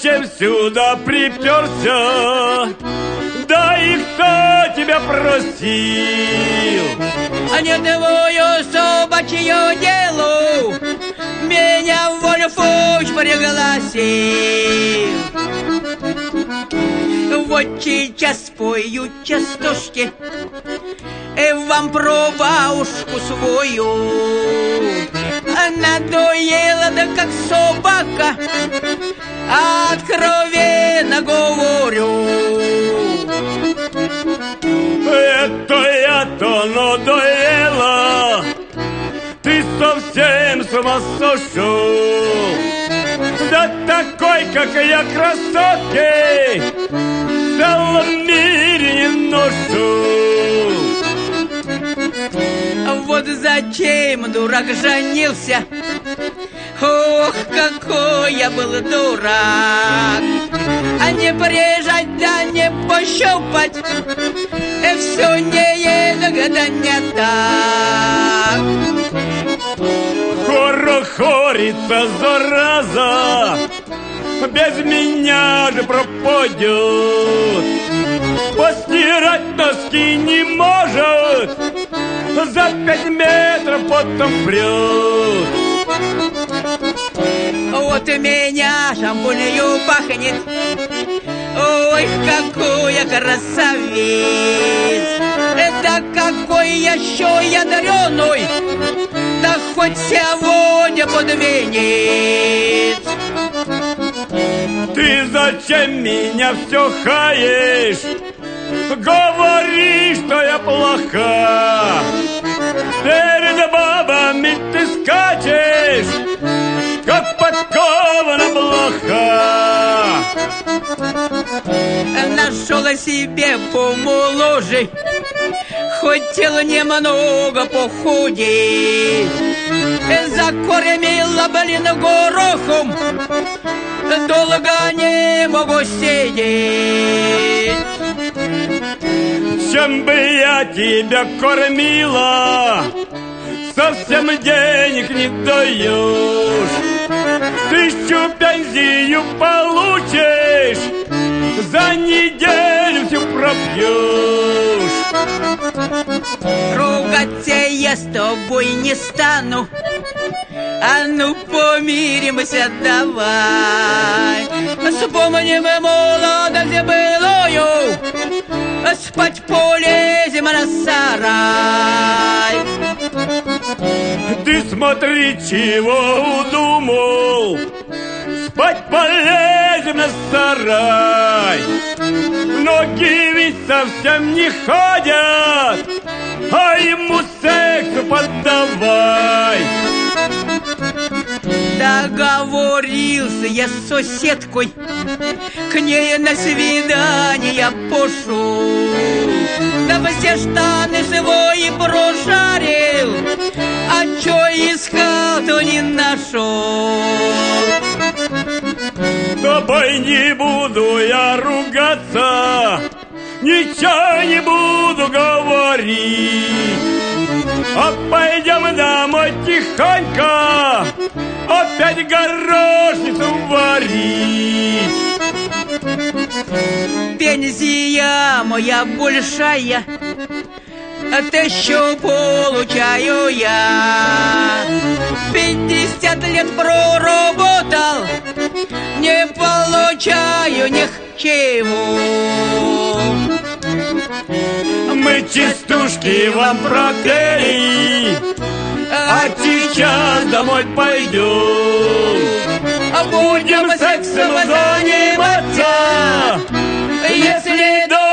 зачем сюда приперся? Да и кто тебя просил? А не твою собачью делу меня Вольфович пригласил. Вот сейчас спою частушки вам про бабушку свою. Надоела, да как собака, откровенно говорю. Это я-то надоела, ты совсем с ума сошел. Да такой, как я, красотки в целом мире не ношу. Вот зачем дурак женился? Ох, какой я был дурак! А не приезжать, да не пощупать, все не едок, да не так. Хорохорится, зараза, без меня же пропадет. Постирать носки не может, за 5 метров потом прет. Вот у меня шампунью пахнет. Ой, какой я красавец! Это какой еще ядреный! Да хоть сегодня под венец! Ты зачем меня все хаешь? Говори, что я плоха. Перед бабами ты скачешь, как подкована блоха. Нашел себе помоложе, хотел немного похудеть. Закормила, блин, горохом, долго не могу сидеть. Чем бы я тебя кормила, совсем денег не даешь. 1000 пенсию получишь, за неделю все пропьешь. Ругаться я с тобой не стану, а ну помиримся давай. Вспомним молодость былую, спать полезем на сарай. Ты смотри, чего удумал, спать полезем на сарай. Ноги ведь совсем не ходят, а ему сексу поддавай. Договорился я с соседкой, к ней на свидание пошел. Да все штаны свои прошарил, а чё искал, то не нашел. С тобой не буду я ругаться, ничего не буду говорить. А пойдем домой тихонько, опять горошницу варить. Пенсия моя большая, 1000 получаю я. 50 лет проработал, не получаю ни чего. Мы частушки вам пропели, а сейчас домой пойдем. Будем сексом заниматься, если до